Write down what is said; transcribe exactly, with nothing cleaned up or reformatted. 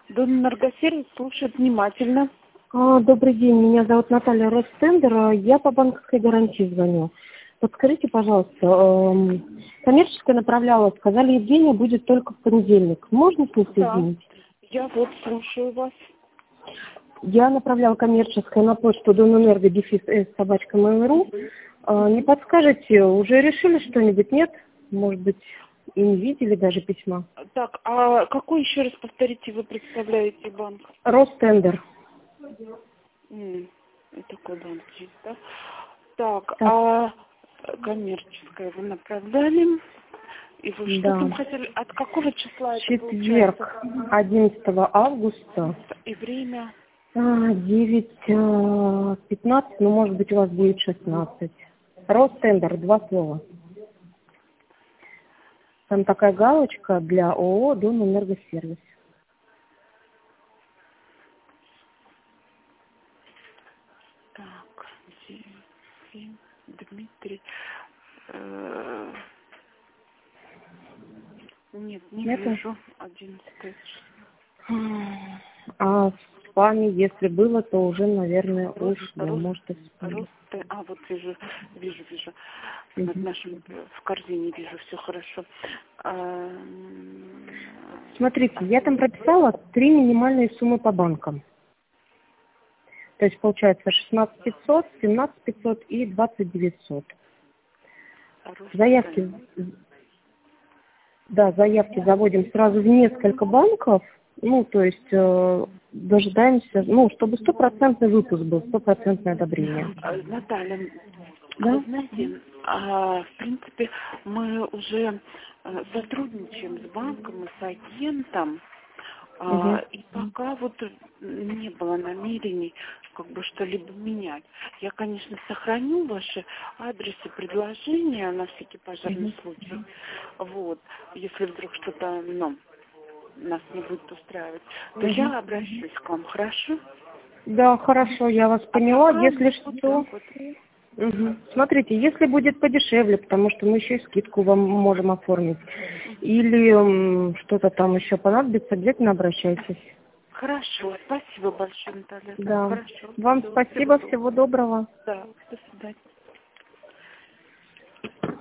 Донэнергосервис слушает внимательно. А, Добрый день, меня зовут Наталья Ростендер, я по банковской гарантии звоню. Подскажите, пожалуйста, эм, коммерческая направляла, сказали, Евгения будет только в понедельник. Можно с ней Да, соединить? я вот слушаю вас. Я направляла коммерческое на почту Донэнерго дефис с собачка mail.ru. А, не подскажете, уже решили что-нибудь? Нет? Может быть, и не видели даже письма? Так, а какой еще раз повторите, вы представляете банк? Ростендер. М, и такой банк есть, да? Так, Так, а коммерческое вы направляли? И вы что да. там хотели? От какого числа это Четверг, получается? одиннадцатого августа. И время? А, девять пятнадцать, ну, может быть, у вас девять шестнадцать. Ростендер, два слова. Там такая галочка для ООО «Донэнергосервис». Так, семь, Дмитрий. Э, Нет, не Нету? вижу. Одиннадцатое А в спаме, если было, то уже, наверное, Рост, ушло. рост, Может, и в спаме. рост, а вот вижу, вижу, вижу. Над Мгм. нашим э, в корзине вижу, все хорошо. А, м, Смотрите, я там прописала три минимальные суммы по банкам. То есть получается шестнадцать пятьсот, семнадцать пятьсот и двадцать девятьсот. а рост Заявки, да, заявки заводим сразу в несколько банков, ну, то есть э, дожидаемся, ну, чтобы стопроцентный выпуск был, стопроцентное одобрение. А, Наталья, а вы Да? знаете, а, в принципе, мы уже э, сотрудничаем с банком и с агентом. Угу. А, и пока вот не было намерений как бы что-либо менять. Я, конечно, сохраню ваши адресы, предложения на всякий пожарный Угу. случай. Вот. Если вдруг что-то, ну, нас не будет устраивать, то Угу. я обращусь к вам, хорошо? Да, хорошо, я вас А поняла. пока Если вот, вот что, так вот. угу. Смотрите, если будет подешевле, потому что мы еще и скидку вам можем оформить, или м, что-то там еще понадобится, обязательно обращайтесь. Хорошо, спасибо большое, Наталья. Да, Да. хорошо. Вам Всего, всего спасибо, доброго. всего доброго. Да, до свидания.